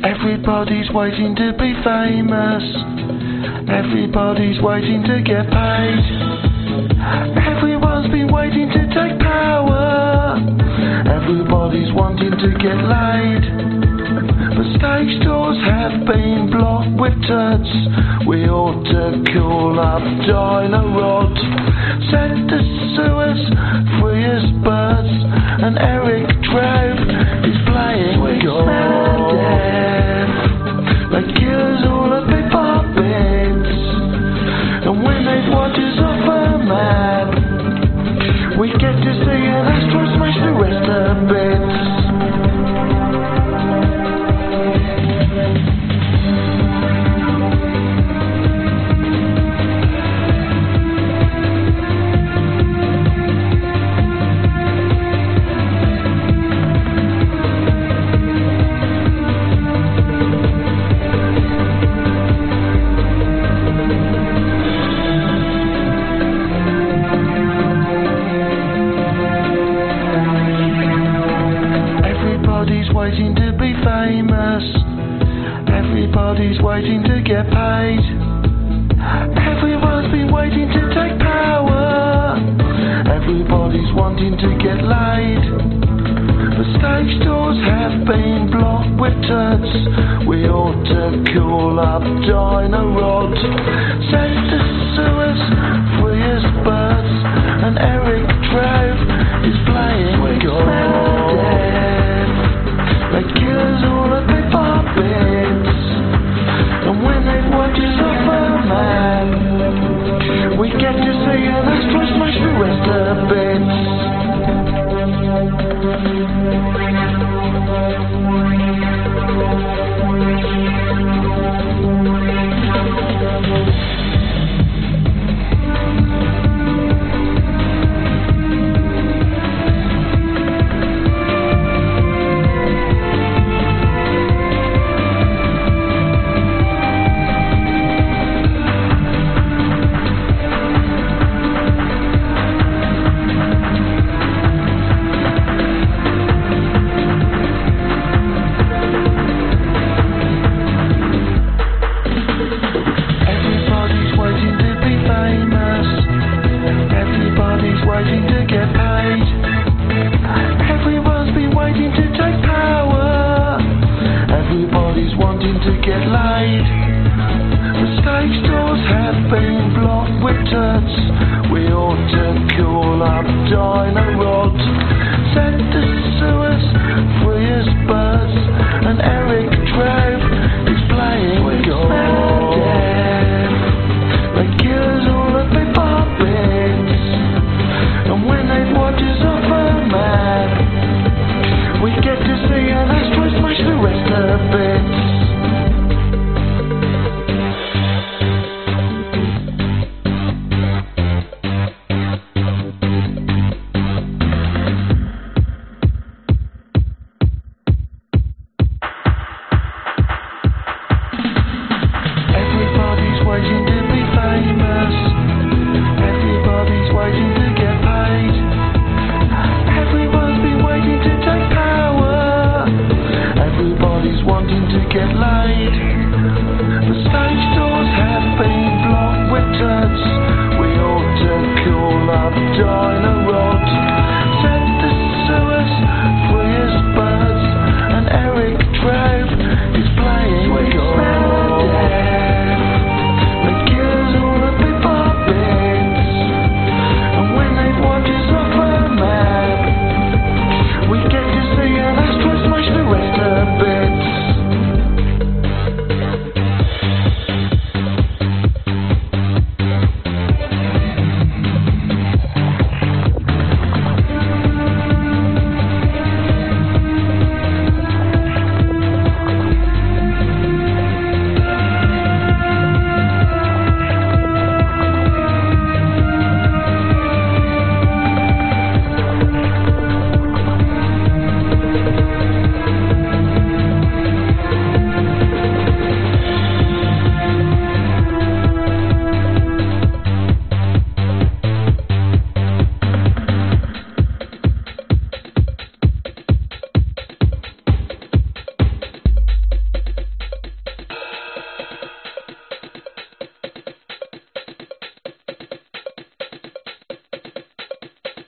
Everybody's waiting to be famous. Everybody's waiting to get paid. Everyone's been waiting to take power. Everybody's wanting to get laid. But stage doors have been blocked with turds. We ought to call up Dynarod. Set the sewers free as birds. And Eric Drave is playing God. They kill us all at big puppets. And when they've watches off a map, we get to see an asteroid smash the rest of bits. Waiting to be famous. Everybody's waiting to get paid. Everyone's been waiting to take power. Everybody's wanting to get laid. The stage doors have been blocked with turds. We ought to call up Dynarod. Set the sewers free as birds. And Eric Drave is playing God. They kill us all at big puppets. And when they've watches off a map, we get to see an asteroid smash the rest of bits. Waiting to get paid. Everyone's been waiting to take power. Everybody's wanting to get laid. The stage doors have been blocked with turds. We ought to call up Dynarod. Set the sewers free as birds. And Eric Drave is playing God. They kill us all at big puppets. And when they've watches off a map, we get to see an asteroid smash the rest of bits. Everybody's waiting to be famous. Everybody's waiting to get paid. Everyone's been waiting to take power. Everybody's wanting to get laid.